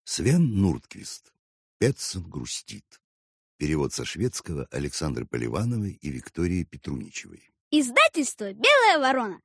Свен Нурдквист. Петсон грустит. Перевод со шведского Александры Поливановой и Виктории Петруничевой. Издательство «Белая ворона».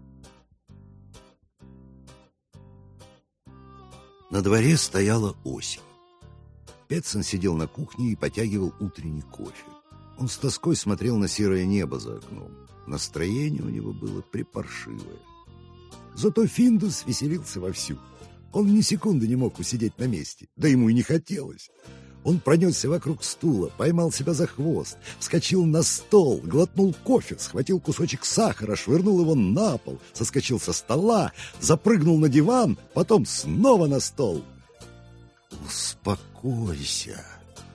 На дворе стояла осень. Петсон сидел на кухне и потягивал утренний кофе. Он с тоской смотрел на серое небо за окном. Настроение у него было припаршивое. Зато Финдус веселился вовсю. Он ни секунды не мог усидеть на месте, да ему и не хотелось. Он пронесся вокруг стула, поймал себя за хвост, вскочил на стол, глотнул кофе, схватил кусочек сахара, швырнул его на пол, соскочил со стола, запрыгнул на диван, потом снова на стол. Успокойся.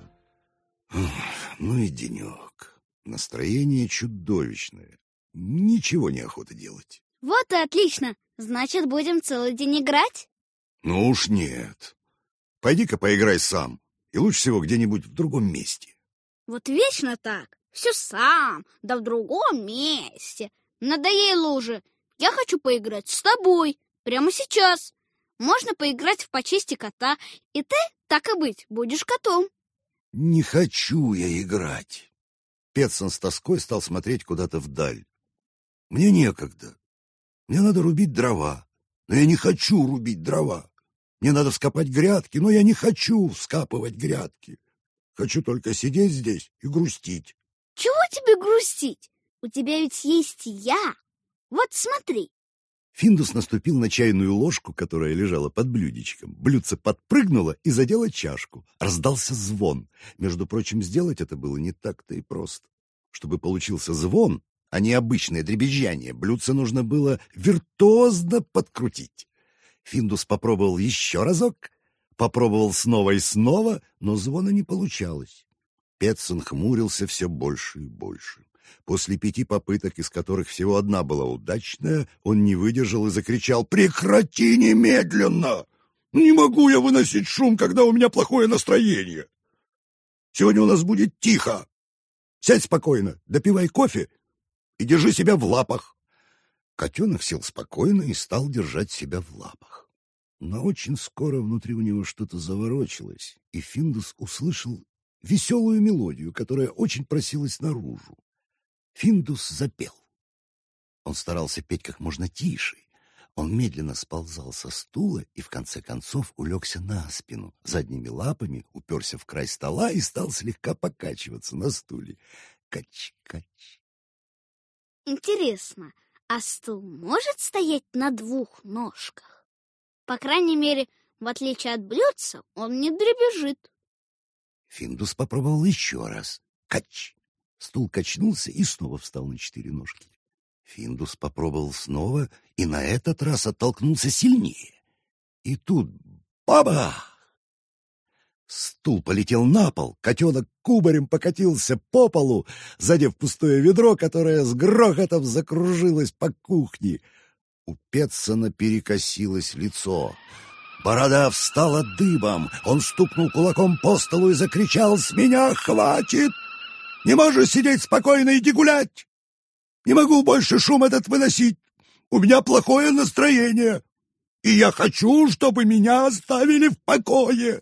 Ну и денек. Настроение чудовищное. Ничего не охота делать. Вот и отлично. Значит, будем целый день играть? Ну уж нет. Пойди-ка поиграй сам. И лучше всего где-нибудь в другом месте. Вот вечно так. Все сам, да в другом месте. Надоело уже. Я хочу поиграть с тобой. Прямо сейчас. Можно поиграть в «Почисти кота». И ты, так и быть, будешь котом. Не хочу я играть. Петсон с тоской стал смотреть куда-то вдаль. Мне некогда. Мне надо рубить дрова. Но я не хочу рубить дрова. Мне надо вскопать грядки, но я не хочу вскапывать грядки. Хочу только сидеть здесь и грустить. Чего тебе грустить? У тебя ведь есть я. Вот смотри. Финдус наступил на чайную ложку, которая лежала под блюдечком. Блюдце подпрыгнуло и задело чашку. Раздался звон. Между прочим, сделать это было не так-то и просто. Чтобы получился звон, а не обычное дребезжание, блюдце нужно было виртуозно подкрутить. Финдус попробовал еще разок, попробовал снова и снова, но звона не получалось. Петсон хмурился все больше и больше. После 5 попыток, из которых всего одна была удачная, он не выдержал и закричал: «Прекрати немедленно! Не могу я выносить шум, когда у меня плохое настроение! Сегодня у нас будет тихо! Сядь спокойно, допивай кофе и держи себя в лапах!» Котенок сел спокойно и стал держать себя в лапах. Но очень скоро внутри у него что-то заворочилось, и Финдус услышал веселую мелодию, которая очень просилась наружу. Финдус запел. Он старался петь как можно тише. Он медленно сползал со стула и в конце концов улегся на спину, задними лапами уперся в край стола и стал слегка покачиваться на стуле. Кач-кач. Интересно, а стул может стоять на 2 ножках? По крайней мере, в отличие от блюдца, он не дребезжит. Финдус попробовал еще раз. Кач! Стул качнулся и снова встал на 4 ножки. Финдус попробовал снова и на этот раз оттолкнулся сильнее. И тут бабах! Стул полетел на пол, котенок кубарем покатился по полу, задев пустое ведро, которое с грохотом закружилось по кухне. У Петсона перекосилось лицо. Борода встала дыбом. Он стукнул кулаком по столу и закричал: «С меня хватит! Не можешь сидеть спокойно, иди гулять! Не могу больше шум этот выносить! У меня плохое настроение, и я хочу, чтобы меня оставили в покое!»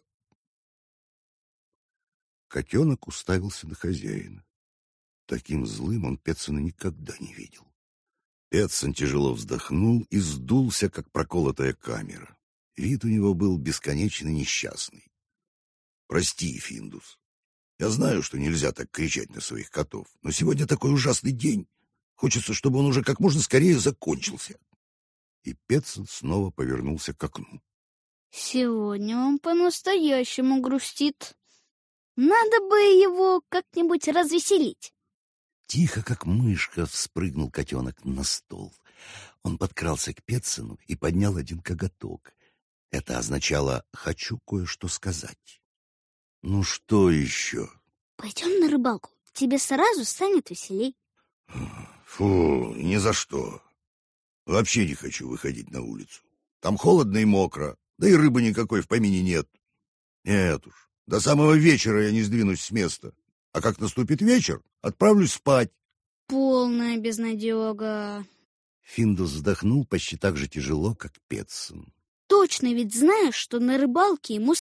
Котенок уставился на хозяина. Таким злым он Петсона никогда не видел. Петсон тяжело вздохнул и сдулся, как проколотая камера. Вид у него был бесконечно несчастный. «Прости, Финдус. Я знаю, что нельзя так кричать на своих котов, но сегодня такой ужасный день. Хочется, чтобы он уже как можно скорее закончился». И Петсон снова повернулся к окну. Сегодня он по-настоящему грустит. Надо бы его как-нибудь развеселить. Тихо, как мышка, вспрыгнул котенок на стол. Он подкрался к Петсону и поднял один коготок. Это означало «хочу кое-что сказать». «Ну что еще?» Пойдем на рыбалку. Тебе сразу станет веселей. «Фу, ни за что. Вообще не хочу выходить на улицу. Там холодно и мокро, да и рыбы никакой в помине нет. Нет уж, до самого вечера я не сдвинусь с места. А как наступит вечер, отправлюсь спать». Полная безнадега. Финдус вздохнул почти так же тяжело, как Петсон. Точно ведь знаешь, что на рыбалке ему